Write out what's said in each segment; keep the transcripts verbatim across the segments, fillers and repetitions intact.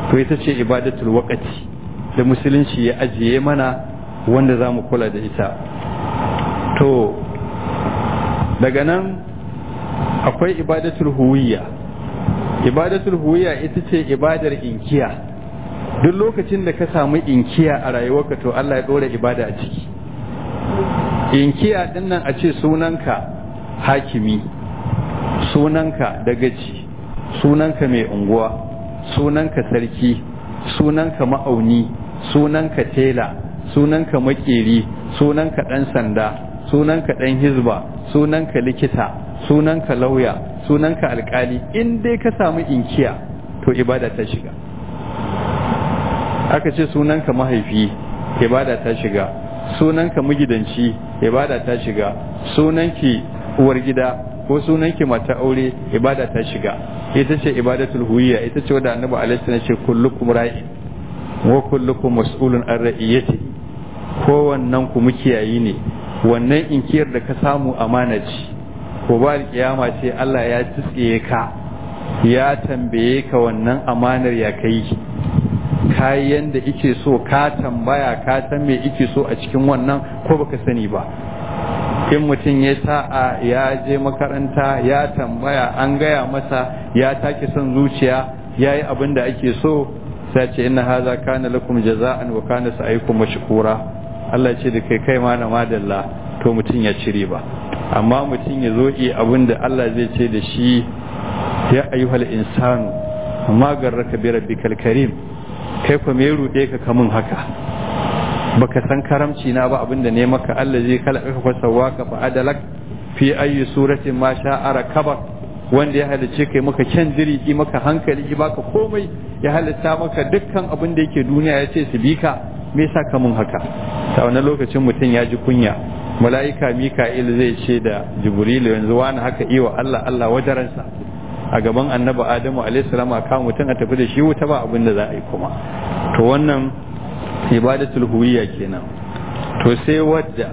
to ita ce ibadatul waqti da musulunci ya ajiye mana wanda za mu kula da ita. To daga nan akwai ibadatul huwiyya. Ibadatul huwiyya ita ce ibadar inkiya. Duk lokacin da ka samu inkiya a rayuwarka to Allah ya ɗora ibada a ciki. Inkiya dinnan a ce sunanka hakimi, sunanka dagaci, sunanka mai unguwa, sunanka sarki, sunanka ma'auni, sunanka tela, sunanka makeri, sunanka ɗan sanda, sunanka ɗan hizba, sunanka likita, sunanka lauya, sunanka alkali. In dai ka samu inkiya to ibada ta shiga. Aka ce sunanka mahaifi, ibada ta shiga. Sunanka magidanci, ibada ta shiga. Sunanki uwar gida ko sunanki mata aure, ibada ta shiga. Ita ce ibadatul huwiyya, ita ce wadda annabi alaihi salam ce kullukum ra'in wa kullukum mas'ulun an ra'iyati. Kowannen ku mukiyayi ne, wannan inkiyar da ka samu amana ce. Ko ba kiyama ce Allah ya tsiye ka, ya tambaye ka wannan amanar ya kai kayan da ike so, ka tambaya ka san me ike so a cikin wannan ko baka sani ba. In mutum ya sa'a ya je makaranta ya tambaya an gaya masa ya take son zuciya ya yi abin da ake so, sai ce inna haza kana lakum jaza'an wa kana sa'ikum mashkura. Allah ce da kai kai ma na madalla, to mutum ya cire ba. Amma mutum ya zo yi abin da Allah zai ce da shi ya ayyuhal insanu amma garraka bi rabbikal karim, kai fa me rude ka kamun haka, baka san karamci na ba abinda ne maka. Allah zai kalaka ka sawaka fa adalak fi ayi suratin ma sha'a rakabak, wanda ya halice kai maka kyan jiri, yi maka hankali, yi baka komai, ya halitta maka dukkan abin da yake duniya ya ce su bi ka, me yasa ka mun haka? Ta wannan lokacin mutum ya ji kunya. Mala'ika Mika'il zai ce da Jibrilu yanzu wani haka iwa Allah Allah wajaransa a gaban annabi Adamu alaihi salam, a kawo mutum a tafi da shi wuta, ba abin da za a yi kuma. To wannan ibadatul huwiyya kenan. To sai wadda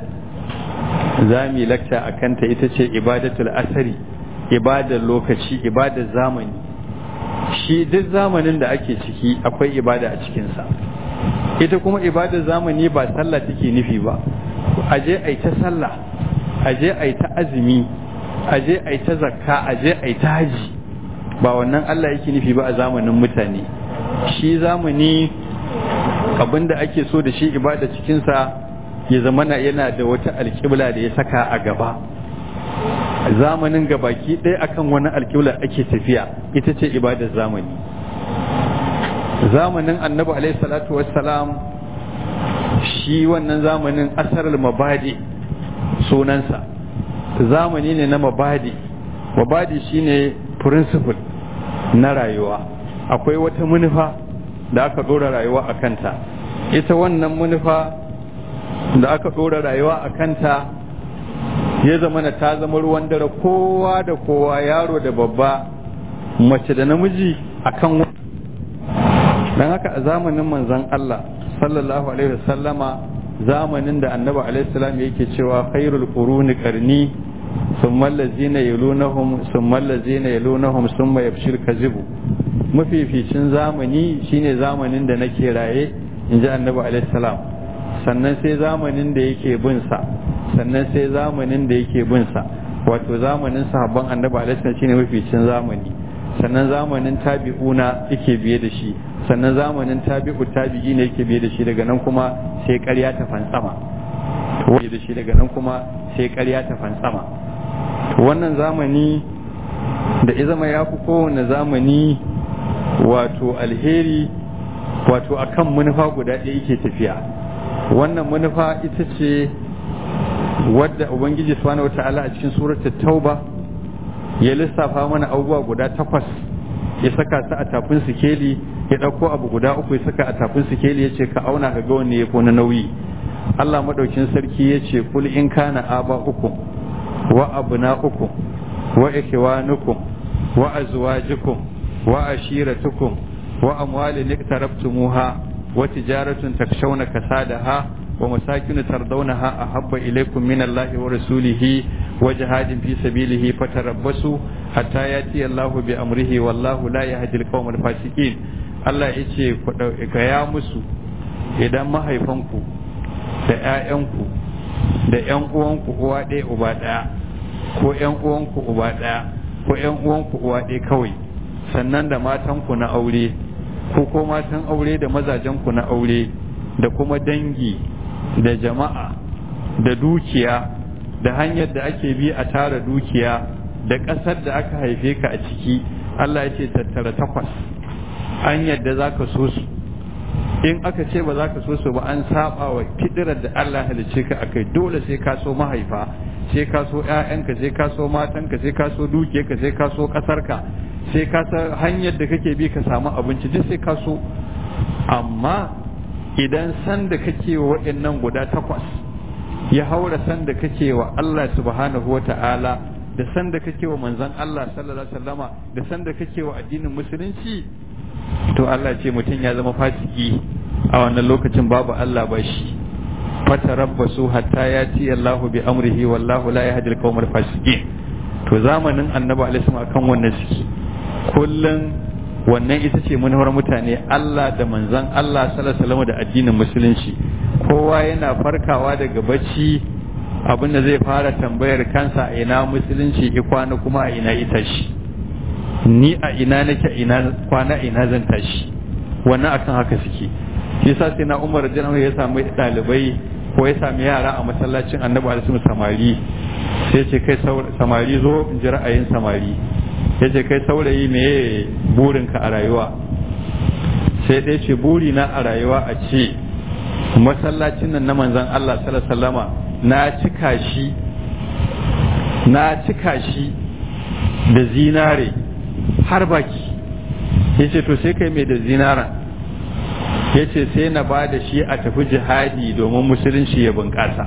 za mu yi lakta a kanta ita ce ibadatul asari, ibadar lokaci, ibadar zamani. Shi duk zamanin da ake ciki akwai ibada a cikinsa. Ita kuma ibadar zamani ba sallah take nufi ba. Aje a yi ta sallah, aje a yi ta azumi, aje a yi ta zakka, aje a yi ta haji, ba wannan Allah yake nufi ba a zamanin mutane. Shi zamani abinda ake so da shi ibada cikinsa ya zamana yana da wata alƙibla da ya saka a gaba. Zamanin gabaki ɗaya akan wani alƙibla ake tafiya, ita ce ibadar zamani. Zamanin annabi alaihi salatu wassalam, shi wannan zamanin asarar mabadi sunansa, zamani ne na mabadi. Mabadi shine principle na rayuwa, akwai wata manufa da aka ɗora rayuwa a kanta. Ita wannan manufa da aka ɗora rayuwa a kanta ya zama na ta zama ruwan dare, kowa da kowa, yaro da babba, mace da namiji akan. Dan haka a zamanin manzon Allah sallallahu alaihi wasallama, zamanin da annabi alaihi salam yake cewa khairul quruni qarni thumma allazina yalunahum thumma allazina yalunahum thumma yabshir kazibu. Mafificin zamani shine zamanin da nake raye, inji annabi alaihi salam. Sannan sai zamanin da yake bin sa, sannan sai zamanin da yake bin sa, wato zamanin sahabban annabi alaihi salam shine mafificin zamani. Sannan zamanin tabi'una yake biye da shi, sannan zamanin tabi'u tabi'i ne yake biye da shi, daga nan kuma sai ƙarya ta fantsama. Biye da shi daga nan kuma sai ƙarya ta fantsama. Wannan zamani da izama ya fi kowane zamani wato alheri, wato akan manufa guda ɗaya yake tafiya. Wannan manufa ita ce wadda Ubangiji subhanahu wata'ala a cikin suratul Tauba ya lissafa mana abubuwa guda takwas, ya saka su a tafin sikeli, ya ɗauko abu guda uku ya saka a tafin sikeli, ya ce ka auna ka ga wanne ya fi na nauyi. Allah maɗaukin sarki ya ce kul in kana aba uku wa abuna uku wa ikhwanukum wa azwajukum wa ashiratukum wa amwalin iqtarabtumuha wa tijaratun takshawna kasadaha wa masakin tardawnaha ahabba ilaykum min Allahi wa rasulihi wa jihadin fi sabilihi fatarabbasu hatta yati Allahu bi amrihi wallahu la yahdi al-qawma al-fasiqin. Allah ya ce ku gaya musu idan mahaifanku da 'ya'yanku da 'yan uwanku uwa ɗaya uba ɗaya ko 'yan uwanku uba ɗaya ko 'yan uwanku uwa ɗaya kawai, sannan da matanku na aure ko ko matan aure da mazajenku na aure da kuma dangi da jama'a da dukiya da hanyar da ake bi a tara dukiya da ƙasar da aka haife ka a ciki, Allah ya ce tattara takwas an yadda za ka so su. In aka ce ba za ka so su ba an saba wa kidirar da Allah halice ka akai, dole sai ka so mahaifa, sai ka so ƴaƴanka, sai ka so matanka, sai ka so dukiyarka, sai ka so ƙasarka, sai ka san hanyar da kake bi ka samu abinci, duk sai ka so. Amma idan san da kake wa waɗannan guda takwas ya haura san da kake wa Allah subhanahu wa ta'ala da san da kake wa manzon Allah sallallahu alaihi wasallama da san da kake wa addinin musulunci, to Allah ce mutum ya zama fasiki a wannan lokacin, babu Allah ba shi. Fatarabbasu hatta yati Allahu bi amrihi wallahu la yahdi al-qawmal fasiqin. To zamanin Annabi alaihi wasallam akan wannan suke kullun, wannan ita ce manufar mutane, Allah da manzon Allah sallallahu alaihi wasallam da addinin musulunci. Kowa yana farkawa daga bacci, abin da zai fara tambayar kansa a ina musulunci ya kwana kuma a ina ita shi, ni a ina nake ina kwana ina zan tashi. Wannan akan haka suke. Shi yasa sai na Umar radiyallahu anhu ya samu dalibai ko ya sami yara a masallacin Annabi alaihi wasallam samari, sai ce kai samari zo in ji ra'ayin samari. Ya ce kai saurayi me burinka a rayuwa? Sai dai ce burina a rayuwa a ce masallacin nan na manzon Allah sallallahu alaihi wasallama na cika shi na cika shi da zinare har baki. Yace to sai kai mai da zinara? Yace sai na ba da shi a tafi jihadi domin musulunci ya bunƙasa.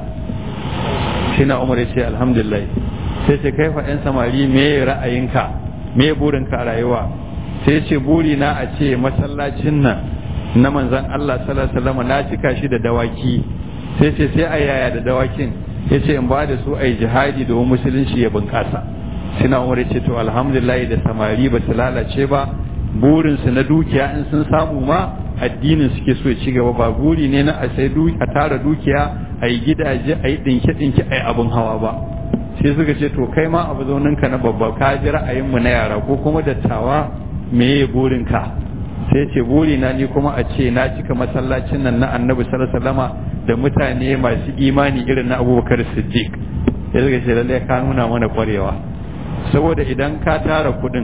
Sai na Umar yace alhamdulillah. Sai ce kai fa ɗan samari me ra'ayinka, me burinka a rayuwa? Sai ce buri na a ce masallacin nan na manzon Allah sallallahu alaihi wasallam na cika shi da dawaki. Sai ce sai a yaya da dawakin? Yace in ba da su ai jihadi domin musulunci ya bunƙasa. Sina Umar yace to alhamdulillah da samari ba su lalace ba, burinsu na dukiya in sun samu ma addinin suke so ya ci gaba, ba buri ne na a sai a tara dukiya a yi gidaje a yi ɗinke-ɗinke a yi abin hawa ba. Sai suka ce to kai ma abu zauninka na babba ka ji ra'ayinmu na yara ko kuma dattawa me ya burinka? Sai ce buri na ni kuma a ce na cika masallacin nan na Annabi sallallahu alaihi wasallama da mutane masu imani irin na Abubakar Siddiq. Sai suka ce lalle ka nuna mana kwarewa, saboda idan ka tara kuɗin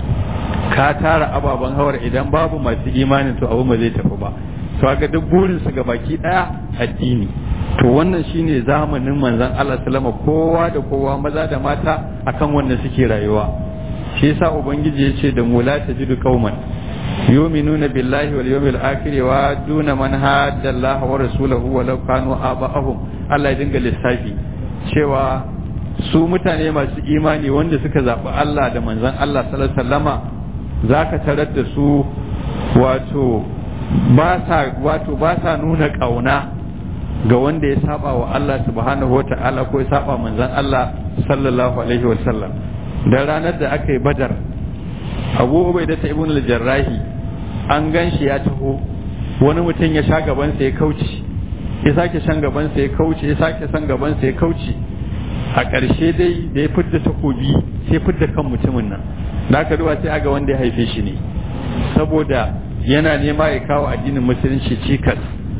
ka tara ababen hawar, idan babu masu imanin to abu ba zai tafi ba. To ga duk burin su ga baki daya addini. To wannan shine zamanin manzon Allah sallama, kowa da kowa maza da mata akan wannan suke rayuwa. Shi yasa ubangiji yace da mu la tajidu qauman yu'minuna billahi wal yawmil akhir wa duna man hadda Allah wa rasulahu wa law kanu aba'ahum. Allah ya dinga lissafi cewa su mutane masu imani wanda suka zaɓi Allah da manzon Allah sallallahu alaihi wasallama, za ka tarar da su wato ba sa wato ba sa nuna ƙauna ga wanda ya saba wa Allah subhanahu wa ta'ala ko ya saba manzon Allah sallallahu alaihi wa sallam. Da ranar da aka yi Badar, Abu Ubaida ta Ibn al-Jarrahi an ganshi ya taho, wani mutum ya sha gaban sa ya kauce, ya sake shan gaban sa ya kauce, ya sake san gaban sa ya kauce. A ƙarshe dai da ya fidda takobi sai fidda kan mutumin nan. Da aka duba sai aga wanda ya haife shi ne, saboda yana nema ya kawo addinin musulunci cikas.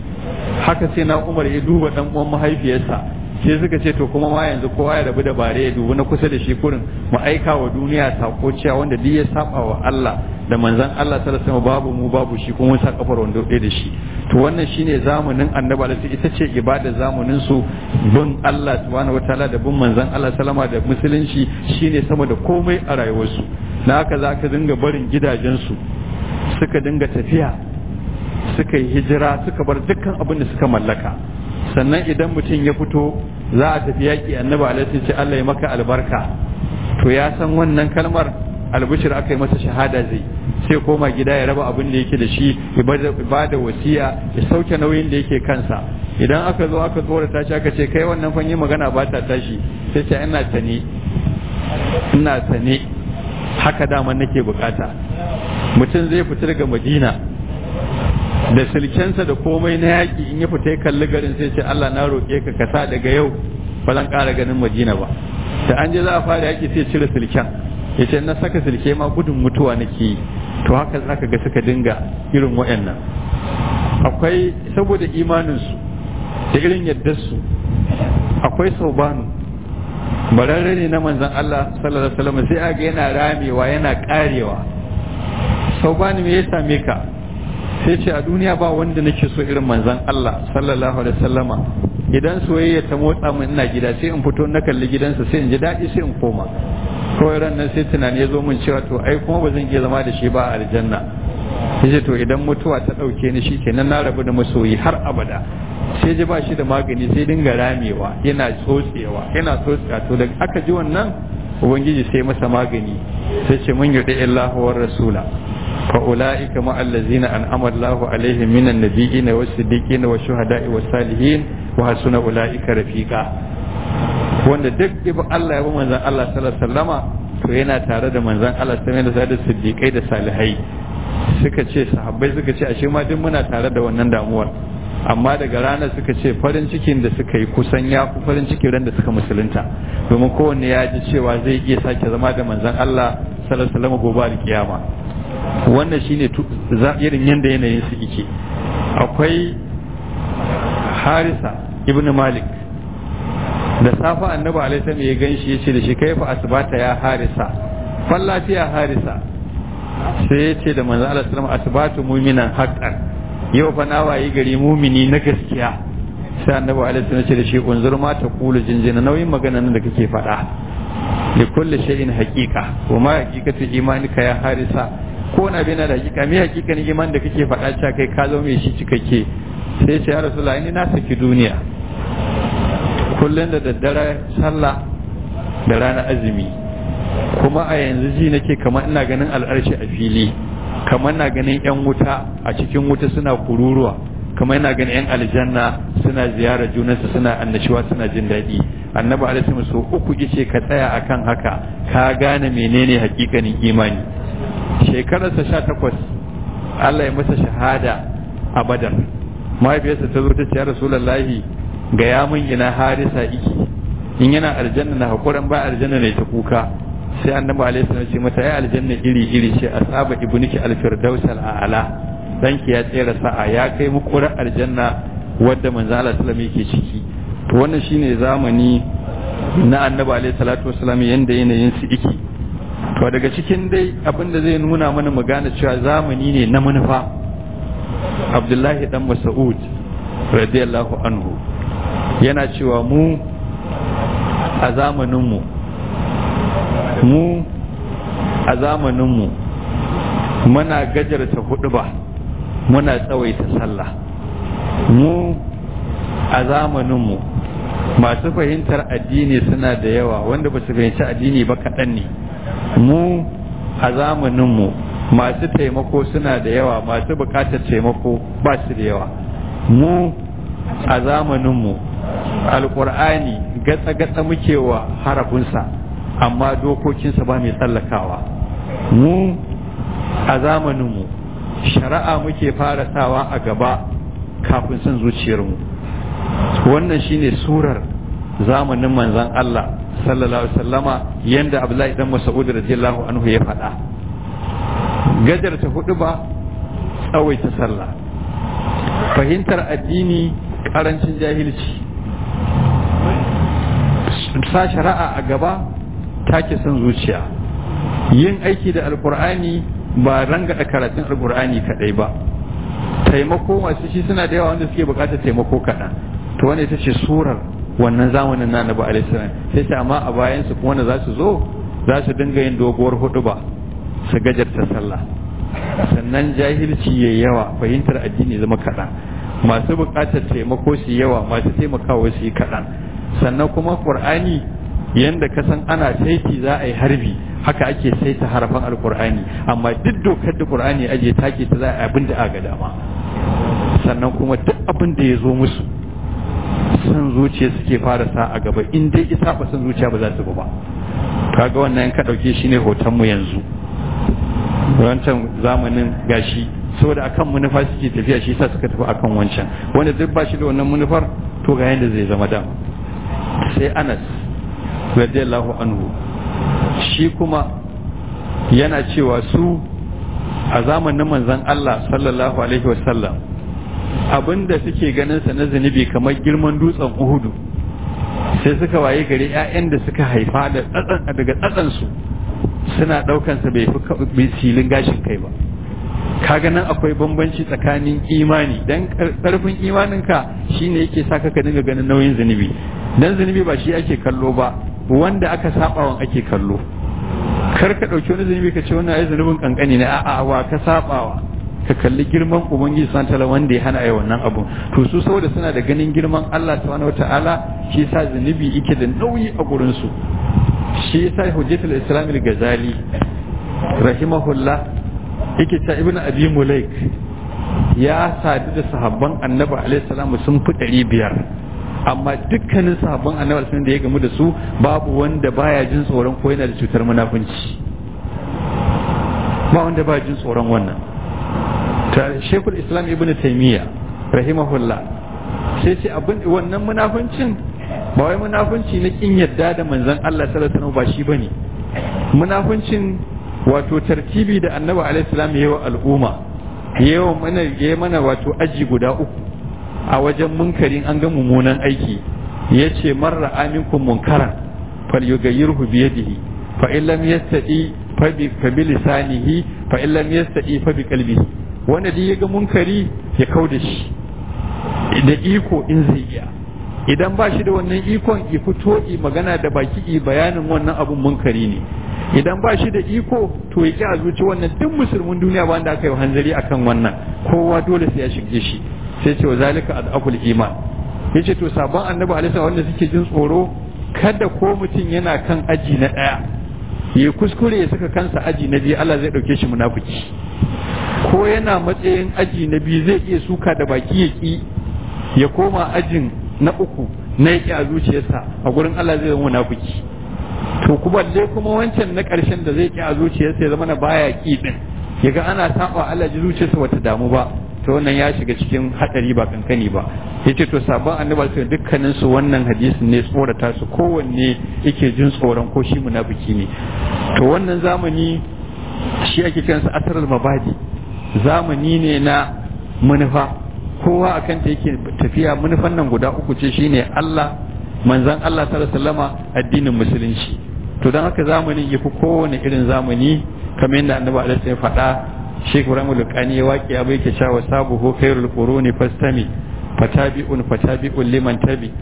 Haka sai na Umar ya duba dan uwan mahaifiyarsa, sai suka ce to kuma ma yanzu kowa ya rabu da bare ya dubi na kusa da shi kurin mu aika wa duniya sako cewa wanda duk ya saba wa Allah da manzon Allah sallallahu alaihi wasallam babu mu babu shi kuma sa kafar wanda ɗaya da shi. To wannan shine zamanin Annabi alaihi, ita ce ibada zamanin su, bin Allah subhanahu wataala da bin manzon Allah sallama da musulunci shine sama da komai a rayuwarsu. Na haka za ka dinga barin gidajensu, suka dinga tafiya, suka yi hijira, suka bar dukkan abin da suka mallaka. Sannan idan mutum ya fito za a tafi yaƙi, Annabi alaihi ce Allah ya maka albarka, to ya san wannan kalmar albishir aka yi masa shahada zai sai koma gida ya raba abin da yake da shi, ya ba da wasiya, ya sauke nauyin da yake kansa. Idan aka zo aka tsorata shi aka ce kai wannan fanyi magana ba ta tashi, sai ce ina sane ina sane haka daman nake bukata. Mutum zai fita daga Madina da silkensa da komai na yaƙi in ya fita ya kalli garin sai ce Allah na roƙe ka ka sa daga yau ba zan ƙara ganin Madina ba. Da an je za a fara yaƙi sai cire silken ya ce na saka silke ma gudun mutuwa nake yi. To haka za ka ga suka dinga irin waɗannan. Akwai saboda imaninsu da irin yardarsu akwai saubanu bararre ne na manzon Allah sallallahu alaihi wasallam sai aga yana ramewa yana karewa. Saubanu me ya same ka? Sai ce a duniya ba wanda nake so irin manzon Allah sallallahu alaihi wasallama. Idan soyayya ta motsa min ina gida sai in fito na kalli gidansa sai in ji daɗi sai in koma. Kawai ran nan sai tunani ya zo min cewa to ai kuma ba zan iya zama da shi ba a aljanna. Sai to idan mutuwa ta ɗauke ni shikenan na rabu da masoyi har abada. Sai ji ba shi da magani sai dinga ramewa yana tsotsewa yana tsotsewa to da aka ji wannan ubangiji sai masa magani sai ce mun yudi illahu war rasula fa ulaika ma allazina an'ama Allahu alaihim minan nabiyyin was siddiqin was shuhada'i was salihin wa hasuna ulaika rafiqa. Wanda duk ibn Allah ya bi manzon Allah sallallahu alaihi wasallama to yana tare da manzon Allah sai da da siddiqai da salihai. Suka ce sahabbai suka ce ashe ma duk muna tare da wannan damuwar. Amma daga ranar suka ce farin cikin da suka yi kusan ya fi farin ciki ran da suka musulunta domin kowanne ya ji cewa zai iya sake zama da manzon Allah sallallahu alaihi wasallam gobe da kiyama. Wannan shine irin yanda yanayin su yake. Akwai Harisa ibn Malik da safa annabi alaihi salam ya ganshi yace da shi kaifa asbata ya Harisa fal lafiya Harisa sai yace da manzon Allah sallallahu alaihi wasallam asbatu mu'minan haqqan yau fa na wayi gari mumini na gaskiya. Sai annabi alaihi salam ce da shi unzur ma ta kulu jinjina nauyin maganan da kake faɗa li kulli shay'in haqiqa wa ma haqiqatu imanika ya Harisa ko na bina da haqiqa me haqiqan iman da kake faɗa cewa kai ka zo mai shi cikakke. Sai ce ya rasulullahi ni na saki duniya kullun da daddare sallah da rana azumi kuma a yanzu ji nake kamar ina ganin al'arshi a fili kamar na ganin yan wuta a cikin wuta suna kururuwa kamar yana ganin yan aljanna suna ziyara junansu suna annashuwa suna jin daɗi. Annabi alaihi so uku yace ka tsaya akan haka ka gane menene hakikanin imani. Shekararsa sha takwas Allah ya masa shahada a Badar. Mahaifiyarsa ta zo ta ce ya Rasulullahi ga ya mun ina Harisa iki in yana aljanna na hakuran ba aljanna ne ta kuka. Sai annabi alaihi salam ce mata ai aljanna iri iri ce asaba ibnuki alfirdaus al'ala danki ya tsere sa'a ya kai muku aljanna wadda manzo Allah sallallahu yake ciki. To wannan shine zamani na annabi alaihi salatu wasallam yanda yanayin su yake. To daga cikin dai abinda zai nuna mana mu gane cewa zamani ne na manufa. Abdullahi dan Mas'ud radiyallahu anhu yana cewa mu a zamanin mu mu a zamaninmu muna gajarta huɗuba muna tsawaita sallah. Mu a zamaninmu masu fahimtar addini suna da yawa wanda ba su fahimci addini ba kaɗan ne. Mu a zamaninmu masu taimako suna da yawa masu buƙatar taimako ba su da yawa. Mu a zamaninmu alƙur'ani gatsa-gatsa muke wa harafinsa amma dokokinsa ba mai tsallakawa. Mu a zamaninmu shari'a muke fara sawa a gaba kafin son zuciyarmu. Wannan shine surar zamanin manzon Allah sallallahu alaihi wasallama yanda Abdullahi dan Mas'ud radiyallahu anhu ya faɗa. Gajarta hudu ba tsawaita sallah, fahimtar addini karancin jahilci, sa shari'a a gaba take son zuciya, yin aiki da alkur'ani ba rangada karatun alkur'ani kadai ba, taimako masu shi suna da yawa wanda suke bukatar taimako kaɗan. To wanda ita ce surar wannan zamanin na Annabi alaihi salam. Sai ta amma a bayan su kuma wanda za su zo za su dinga yin doguwar huduba su gajarta sallah, sannan jahilci yayi yawa, fahimtar addini zama kaɗan, masu bukatar taimako su yawa, masu taimakawa su yi kaɗan. Sannan kuma Qur'ani yanda ka san ana saiti za a yi harbi haka ake saita harafan alkur'ani, amma duk dokar da Qur'ani aje take ta za a abin da aga dama. Sannan kuma duk abin da ya zo musu san zuciya suke fara sa a gaba, in dai isa ba san zuciya ba za su ba. Kaga wannan ka dauke shi ne hoton mu yanzu. Wancan zamanin gashi saboda akan manufa suke tafiya shi yasa suka tafi akan wancan wanda duk ba shi da wannan manufar to ga yanda zai zama dama. Sai Anas radiyallahu anhu shi kuma yana cewa su a zamanin manzon Allah sallallahu alaihi wasallam abinda suke ganin sa na zunubi kamar girman dutsen Uhudu sai suka waye gari ƴaƴan da suka haifa da tsatsan daga tsatsan su suna daukan sa bai fi silin gashin kai ba. Kaga nan akwai bambanci tsakanin imani dan karfin imaninka shine yake saka ka dinga ganin nauyin zunubi dan zunubi ba shi ake kallo ba wanda aka sabawan ake kallo. Kar ka dauki wani zunubi ka ce wannan ai zunubin kankani ne a'a wa ka sabawa ka kalli girman ubangiji subhanahu wataala wanda ya hana ai wannan abu to su saboda suna da ganin girman Allah subhanahu wataala shi yasa zunubi yake da nauyi a gurin su. Shi yasa Hujjatul Islam al-Ghazali rahimahullah yake ta Ibn Abi Mulaik ya sadu da sahabban Annabi alaihi salamu sun fi ɗari biyar amma dukkanin sahabban Annabi sun da ya gamu da su babu wanda baya jin tsoron ko yana da cutar munafunci ba wanda baya jin tsoron wannan. ta Sheikhul Islam Ibn Taymiyyah rahimahullah sai ce abin wannan munafuncin ba wai munafunci na kin yadda da manzon Allah sallallahu alaihi wasallam ba shi bane munafuncin wato tartibi da Annabi alaihi salam yayi wa al'umma yayi mana yayi mana wato aji guda uku a wajen munkarin an ga mummunan aiki yace marra aminkum munkaran falyughayyirhu bi yadihi fa in lam yastati fa bi fa bi lisanihi fa in lam yastati fa bi qalbihi wanda dai yaga munkari ya kauda shi da iko in zai iya idan ba shi da wannan ikon i fito i magana da baki i bayanin wannan abun munkari ne idan ba shi da iko to ya ki a zuci wannan duk musulmin duniya ba wanda aka yi hanzari akan wannan kowa dole sai ya shige shi sai ce wa zalika adaful iman yace to sabon annabi alaihi wanda suke jin tsoro kada ko mutum yana kan aji na daya ya kuskure ya saka kansa aji na biyu Allah zai dauke shi munafiki ko yana matsayin aji na biyu zai iya suka da baki ya ki ya koma ajin na uku na yake a zuciyarsa a gurin Allah zai zama munafiki to kuma dai kuma wancan na ƙarshen da zai ki a zuciyarsa ya zama na baya ki din yaga ana saba Allah ji zuciyarsa wata damu ba to wannan ya shiga cikin hadari ba kankani ba yace to sabon annabi sai dukkanin su wannan hadisin ne tsorata su kowanne yake jin tsoron ko shi munafiki ne to wannan zamani shi ake kiransa asrul mabadi zamani ne na manufa kowa akan ta yake tafiya manufan nan guda uku ce shine Allah manzon Allah sallallahu alaihi wasallama addinin musulunci to dan haka zamanin yafi kowane irin zamani kamar yadda annabi alaihi ya faɗa Sheikh Ibrahim Al-Qani ya waki abai ke cewa sabuhu khairul quruni fastami fatabi'un fatabi'un liman tabi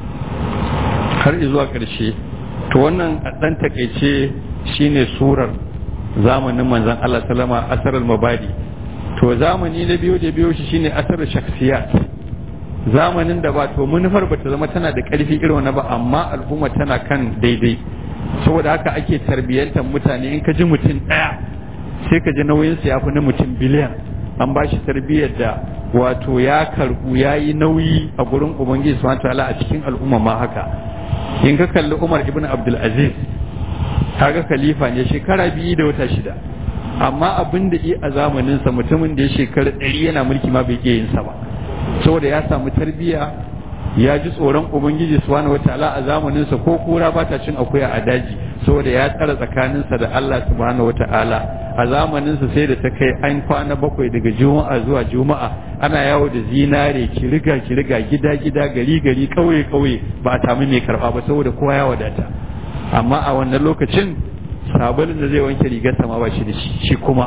har zuwa ƙarshe to wannan dan takeice shine surar zamanin manzon Allah sallama asarul mabadi to zamani na biyu da biyo shi shine asarul shakhsiyat zamanin da ba to manufar ba ta zama tana da ƙarfi irin wannan ba amma al'umma tana kan daidai saboda haka ake tarbiyyantar mutane in ka ji mutum ɗaya sai ka ji nauyinsa ya fi na mutum biliyan an ba shi tarbiyyar da wato ya karbu ya yi nauyi a gurin ubangiji subhanahu wataala a cikin al'umma ma haka in ka kalli Umar ibn Abdul Aziz kaga khalifa ne shekara biyu da wata shida amma abin da yi a zamaninsa mutumin da ya shekara ɗari yana mulki ma bai iya yin sa ba saboda ya samu tarbiyya ya ji tsoron ubangiji subhanahu wataala a zamaninsa ko kura ba ta cin akuya a daji saboda ya tsara tsakaninsa da Allah subhanahu wataala a zamaninsa sai da ta kai an kwana bakwai daga juma'a zuwa juma'a ana yawo da zinare kiriga kiriga gida gida gari gari kauye kauye ba a samu mai karba ba saboda kowa ya wadata amma a wannan lokacin sabulin da zai wanke rigarsa ma ba shi da shi shi kuma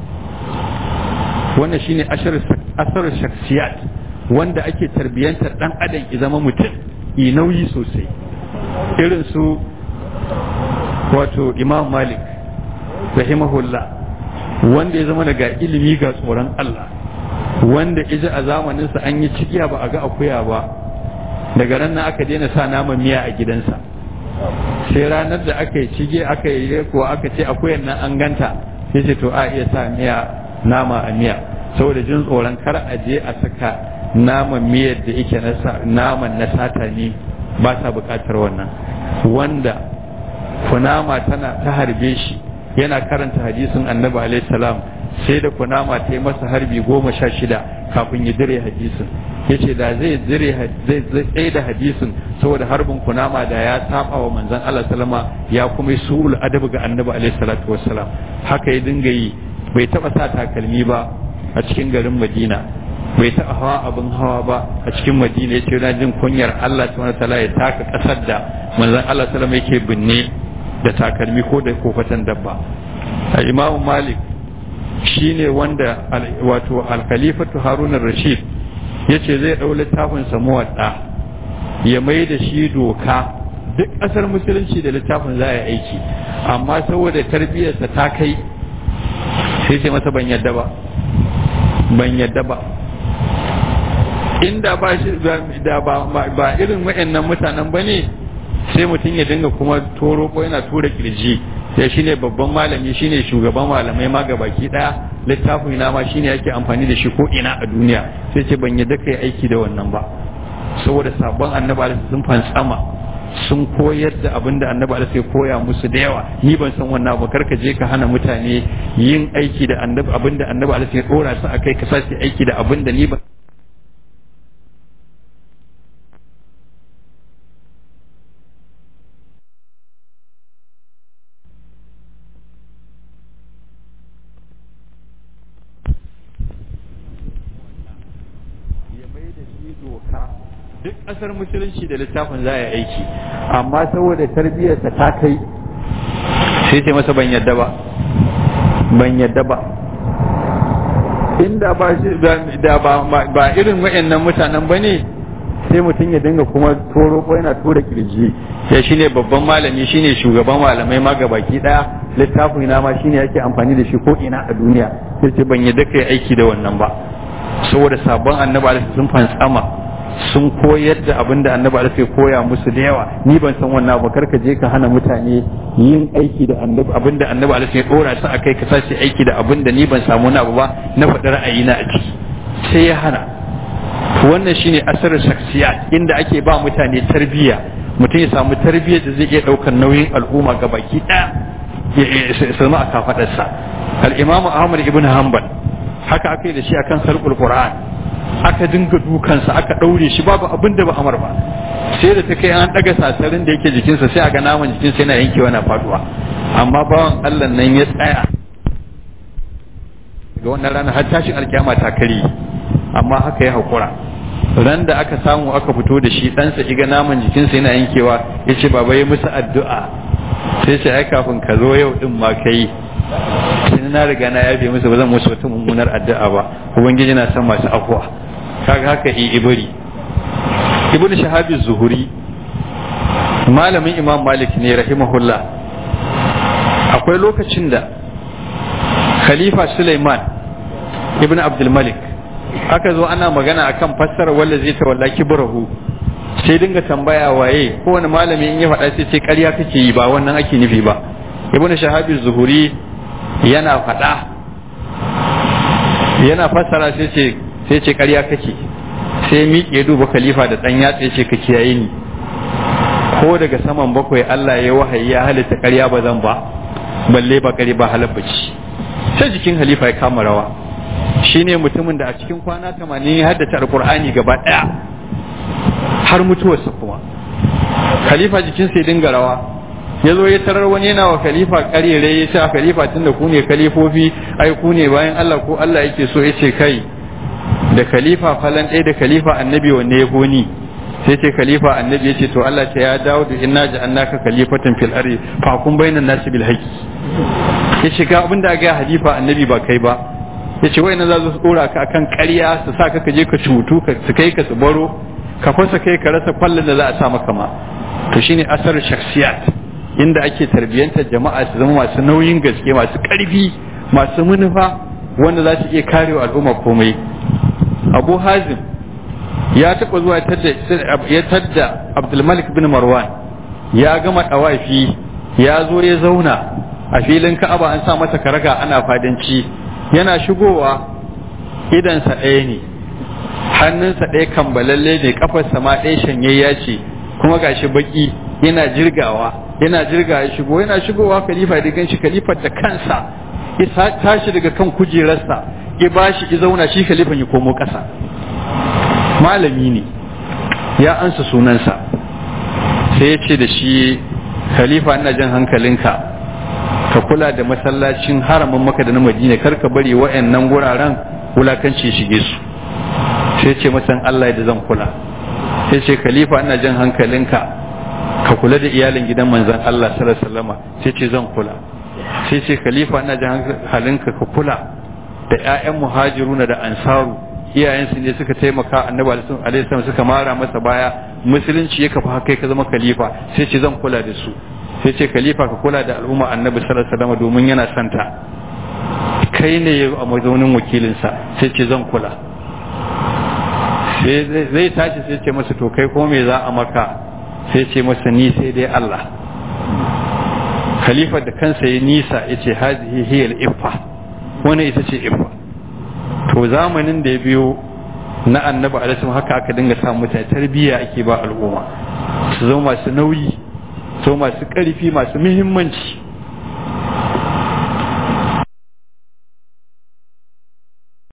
wannan shine asar shakhsiyat wanda ake tarbiyantar dan adam ya zama mutum yi nauyi sosai irin su wato Imam Malik rahimahullah wanda ya zama daga ilimi ga tsoron Allah wanda ija a zamaninsa an yi cikiya ba a ga akuya ba daga ran nan aka daina sa naman miya a gidansa sai ranar da aka yi cige aka yi ko aka ce akuyan nan an ganta sai ce to a iya sa miya nama a miya saboda jin tsoron kar a je a saka naman miyar da yake na naman na sata ne ba sa bukatar wannan wanda kunama tana ta harbe shi yana karanta hadisin annabi alaihi salam sai da kunama ta yi masa harbi goma sha shida kafin ya dire hadisin yace da zai dire zai tsaye da hadisin saboda harbin kunama da ya saba wa manzon Allah sallama ya kuma sul adabu ga annabi alaihi salatu wassalam haka ya dinga yi bai taba sa takalmi ba a cikin garin Madina bai taba hawa abin hawa ba a cikin Madina yace yana jin kunyar Allah subhanahu wataala ya taka kasar da manzon Allah sallama yake binne da takalmi ko da kofatan dabba. Imam Malik shine wanda wato al-Khalifatu Harun ar-Rashid yace zai dau littafin sa muwadda ya mai da shi doka duk kasar musulunci da littafin za ya aiki amma saboda tarbiyarsa ta kai sai ce masa ban yadda ba ban yadda ba inda ba shi da ba ba irin wayannan mutanen bane sai mutum ya dinga kuma toro ko yana tura kirji sai shine babban malami shine shugaban malamai ma gabaki daya littafin na ma shine yake amfani da shi ko ina a duniya sai ce ban yadda kai aiki da wannan ba saboda sabon annabi alaihi sun fantsama sun koyar da abin da annabi alaihi ya koya musu da yawa ni ban san wannan ba karka je ka hana mutane yin aiki da annabi abin da annabi alaihi ya dora su akai ka sace aiki da abin da ni ba duk kasar musulunci da littafin za a aiki amma saboda tarbiyyarsa ta kai sai ce masa ban yadda ba ban yadda ba inda ba shi da ba ba irin wayannan mutanen bane sai mutum ya dinga kuma toro ko yana tura kirji sai shine babban malami shine shugaban malamai ma gabaki daya littafin na ma shine yake amfani da shi ko ina a duniya sai ce ban yadda kai aiki da wannan ba saboda sabon annabi sun fantsama sun koyar da abin da annabi alaihi koya musu da yawa ni ban san wannan ba karka je ka hana mutane yin aiki da annabi abin da annabi alaihi ya dora su akai ka sace aiki da abin da ni ban samu wani abu ba na faɗi ra'ayina a ciki sai ya hana wannan shine asarar shakhsiyat inda ake ba mutane tarbiyya mutum ya samu tarbiyyar da zai iya daukar nauyin al'umma gabaki daya ya samu a kafadarsa al-imam Ahmad ibn Hanbal haka aka yi da shi akan khalqul Qur'an aka dinga dukansa aka daure shi babu abin da ba amar ba sai da ta kai an daga sasarin da yake jikinsa sai aga naman jikinsa yana yankewa na faduwa amma bawan Allah nan ya tsaya ga wannan rana har tashin alkiyama ta kare amma haka ya hakura ran da aka samu aka fito da shi ɗansa iga naman jikinsa yana yankewa ya ce baba ya musu addu'a sai ce ai kafin ka zo yau din ma kai sai na riga na yabe musu ba zan musu wata mummunar addu'a ba ubangiji na san masu afwa kaga haka i ibri ibnu shahabi zuhuri malamin imam malik ne rahimahullah akwai lokacin da khalifa suleiman ibnu abdul malik aka zo ana magana akan fassara wanda zai tawalla kibrahu sai dinga tambaya waye ko wani malami in ya faɗa sai ce ƙarya kake yi ba wannan ake nufi ba ibnu shahabi zuhuri yana faɗa yana fassara sai ce sai ce ƙarya kake sai miƙe duba khalifa da ɗan yatsa ce ka kiyaye ni ko daga saman bakwai Allah ya wahayi ya halitta ƙarya ba zan ba balle ba ƙarya ba halabbaci sai jikin khalifa ya kama rawa shine mutumin da a cikin kwana tamanin ya haddace alqur'ani gaba ɗaya har mutuwarsa kuma khalifa jikin sai dinga rawa ya zo ya tarar wani yana wa khalifa karere ya ce a khalifa tun da ku ne khalifofi ai ku ne bayan Allah ko Allah yake so ya ce kai da khalifa falan ɗaya da khalifa annabi wanne ya goni sai ce khalifa annabi ya ce to Allah ce ya dawo da inna ja'annaka khalifatan fil ardi fa kun bainan nasi bil haqi ya shiga abinda ga halifa annabi ba kai ba ya ce wayannan za su dora ka akan ƙarya su sa ka je ka cutu ka su kai ka su baro ka fasa kai ka rasa kwallon da za a sa maka ma to shine asar shakhsiyat inda ake tarbiyantar jama'a su zama masu nauyin gaske masu ƙarfi masu manufa wanda za su iya karewa al'umma komai abu hazim ya taɓa zuwa ya tadda abdulmalik bin marwan ya gama ɗawafi ya zo ya zauna a filin ka'aba an sa masa karaga ana fadanci yana shigowa idansa ɗaya ne hannunsa ɗaya kambalalle ne kafarsa ma ɗaya shanyayya ce kuma gashi baki yana jirgawa yana jirga ya shigo yana shigowa khalifa da ganshi khalifar da kansa ya tashi daga kan kujerarsa ya bashi ya zauna shi khalifan ya komo ƙasa. Malami ne ya ansa sunansa sai ya ce da shi khalifa ina jan hankalinka ka kula da masallacin haramin Makka da na Madina kar ka bari wa'annan guraren wulakanci shige su. sai ce masa Allah da zan kula. sai ce khalifa ina jan hankalinka ka kula da iyalin gidan manzon Allah sallallahu alaihi wasallam. sai ce zan kula. sai ce khalifa ina jan hankalinka ka kula da ƴaƴan muhajiruna da ansaru iyayensu ne suka taimaka annabi alaihi wasallam suka mara masa baya musulunci ya kafa kai ka zama khalifa. sai ce zan kula da su. sai ce khalifa ka kula da al'umma annabi sallallahu alaihi wasallam domin yana santa kai ne a mazaunin wakilinsa. sai ce zan kula. sai zai tashi sai ce masa to kai ko me za a maka. sai ce masa ni sai dai Allah. khalifa da kansa ya nisa yace hazihi hiya al-iffa wannan ita ce iffa. to zamanin da ya biyo na annabi alaihi wasallam haka aka dinga sa mutane tarbiyya ake ba al'umma su zama masu nauyi su masu ƙarfi masu muhimmanci